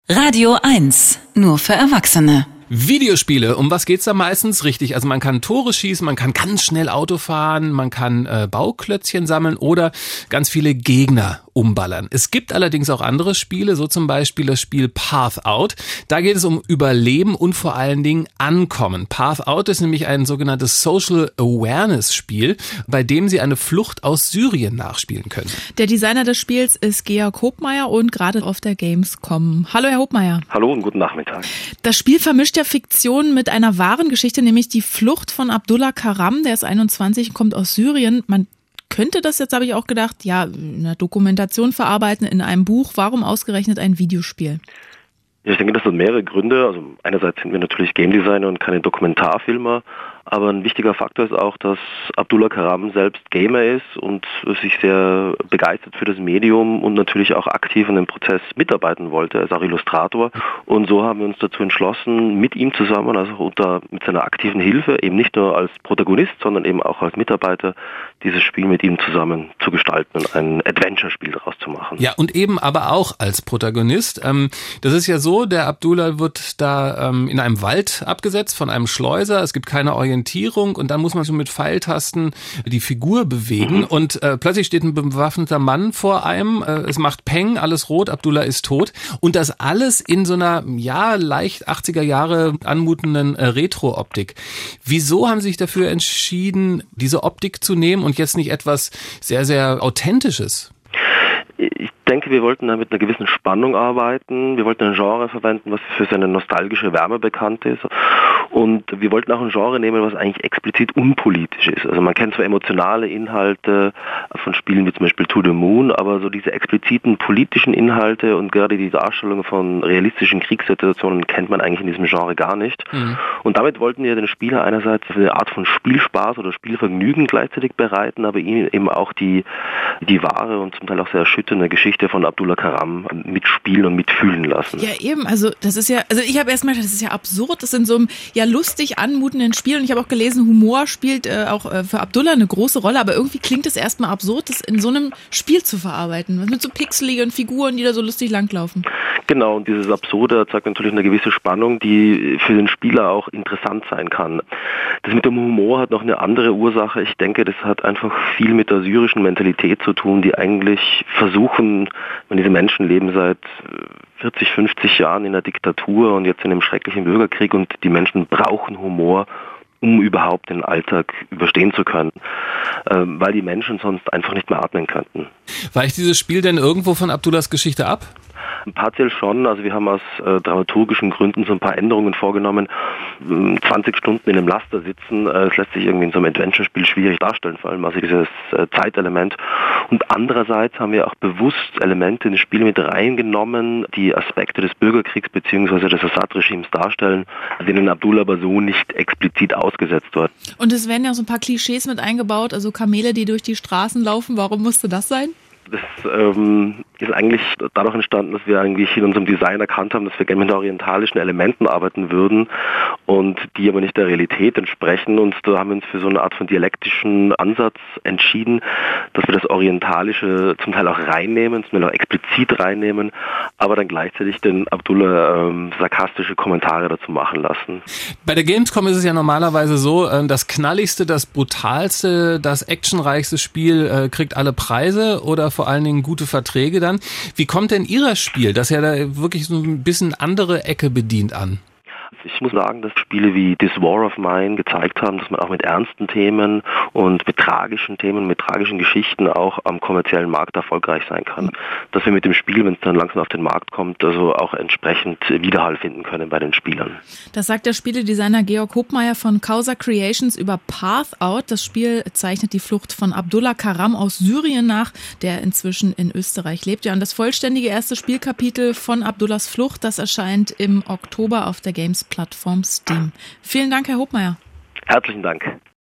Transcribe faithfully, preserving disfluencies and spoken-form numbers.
Radio eins, nur für Erwachsene. Videospiele, um was geht's da meistens? Richtig, also man kann Tore schießen, man kann ganz schnell Auto fahren, man kann äh, Bauklötzchen sammeln oder ganz viele Gegner umballern. Es gibt allerdings auch andere Spiele, so zum Beispiel das Spiel Path Out. Da geht es um Überleben und vor allen Dingen Ankommen. Path Out ist nämlich ein sogenanntes Social Awareness Spiel, bei dem Sie eine Flucht aus Syrien nachspielen können. Der Designer des Spiels ist Georg Hopmeier und gerade auf der Gamescom. Hallo Herr Hopmeier. Hallo und guten Nachmittag. Das Spiel vermischt ja Fiktion mit einer wahren Geschichte, nämlich die Flucht von Abdullah Karam, der ist einundzwanzig, kommt aus Syrien. Man könnte das jetzt, habe ich auch gedacht, ja, in einer Dokumentation verarbeiten, in einem Buch. Warum ausgerechnet ein Videospiel? Ja, ich denke, das hat mehrere Gründe. Also einerseits sind wir natürlich Game Designer und keine Dokumentarfilmer, aber ein wichtiger Faktor ist auch, dass Abdullah Karam selbst Gamer ist und sich sehr begeistert für das Medium und natürlich auch aktiv an dem Prozess mitarbeiten wollte. Er ist auch Illustrator und so haben wir uns dazu entschlossen, mit ihm zusammen, also unter mit seiner aktiven Hilfe, eben nicht nur als Protagonist, sondern eben auch als Mitarbeiter, dieses Spiel mit ihm zusammen zu gestalten und ein Adventure-Spiel daraus zu machen. Ja, und eben aber auch als Protagonist. Ähm, das ist ja so, der Abdullah wird da ähm, in einem Wald abgesetzt von einem Schleuser. Es gibt keine Orientierung und dann muss man so mit Pfeiltasten die Figur bewegen mhm. und äh, plötzlich steht ein bewaffneter Mann vor einem. Äh, es macht Peng, alles rot, Abdullah ist tot. Und das alles in so einer, ja, leicht achtziger Jahre anmutenden äh, Retro-Optik. Wieso haben Sie sich dafür entschieden, diese Optik zu nehmen und jetzt nicht etwas sehr, sehr Authentisches? Ich denke, wir wollten da mit einer gewissen Spannung arbeiten. Wir wollten ein Genre verwenden, was für seine nostalgische Wärme bekannt ist. Und wir wollten auch ein Genre nehmen, was eigentlich explizit unpolitisch ist. Also man kennt zwar emotionale Inhalte von Spielen wie zum Beispiel To the Moon, aber so diese expliziten politischen Inhalte und gerade die Darstellung von realistischen Kriegssituationen kennt man eigentlich in diesem Genre gar nicht. Mhm. Und damit wollten wir den Spieler einerseits eine Art von Spielspaß oder Spielvergnügen gleichzeitig bereiten, aber ihn eben auch die, die wahre und zum Teil auch sehr erschütternde Geschichte von Abdullah Karam mitspielen und mitfühlen lassen. Ja eben, also das ist ja, also ich habe erst mal gedacht, das ist ja absurd, das sind so einem ja lustig anmutenden Spiel und ich habe auch gelesen, Humor spielt äh, auch äh, für Abdullah eine große Rolle, aber irgendwie klingt es erstmal absurd, das in so einem Spiel zu verarbeiten, mit so pixeligen Figuren, die da so lustig langlaufen. Genau, und dieses Absurde erzeugt natürlich eine gewisse Spannung, die für den Spieler auch interessant sein kann. Das mit dem Humor hat noch eine andere Ursache. Ich denke, das hat einfach viel mit der syrischen Mentalität zu tun, die eigentlich versuchen, wenn diese Menschen leben seit vierzig, fünfzig Jahren in der Diktatur und jetzt in einem schrecklichen Bürgerkrieg und die Menschen brauchen Humor, um überhaupt den Alltag überstehen zu können, weil die Menschen sonst einfach nicht mehr atmen könnten. Weicht dieses Spiel denn irgendwo von Abdullahs Geschichte ab? Partiell schon, also wir haben aus äh, dramaturgischen Gründen so ein paar Änderungen vorgenommen. zwanzig Stunden in einem Laster sitzen, äh, das lässt sich irgendwie in so einem Adventure-Spiel schwierig darstellen, vor allem also dieses äh, Zeitelement. Und andererseits haben wir auch bewusst Elemente in das Spiel mit reingenommen, die Aspekte des Bürgerkriegs bzw. des Assad-Regimes darstellen, denen Abdullah aber so nicht explizit ausgesetzt wird. Und es werden ja auch so ein paar Klischees mit eingebaut, also Kamele, die durch die Straßen laufen. Warum musste das sein? Das ähm, ist eigentlich dadurch entstanden, dass wir eigentlich in unserem Design erkannt haben, dass wir gerne mit orientalischen Elementen arbeiten würden und die aber nicht der Realität entsprechen. Und da haben wir uns für so eine Art von dialektischen Ansatz entschieden, dass wir das Orientalische zum Teil auch reinnehmen, zum Teil auch explizit reinnehmen, aber dann gleichzeitig den Abdullah ähm, sarkastische Kommentare dazu machen lassen. Bei der Gamescom ist es ja normalerweise so, das knalligste, das brutalste, das actionreichste Spiel äh, kriegt alle Preise oder vor allen Dingen gute Verträge dann. Wie kommt denn Ihr Spiel, das ja da wirklich so ein bisschen andere Ecke bedient, an? Ich muss sagen, dass Spiele wie This War of Mine gezeigt haben, dass man auch mit ernsten Themen und mit tragischen Themen, mit tragischen Geschichten auch am kommerziellen Markt erfolgreich sein kann. Dass wir mit dem Spiel, wenn es dann langsam auf den Markt kommt, also auch entsprechend Widerhall finden können bei den Spielern. Das sagt der Spieledesigner Georg Hopmeier von Causa Creations über Path Out. Das Spiel zeichnet die Flucht von Abdullah Karam aus Syrien nach, der inzwischen in Österreich lebt. Ja, und das vollständige erste Spielkapitel von Abdullahs Flucht, das erscheint im Oktober auf der Games Plattform Steam. Vielen Dank, Herr Hopmeier. Herzlichen Dank.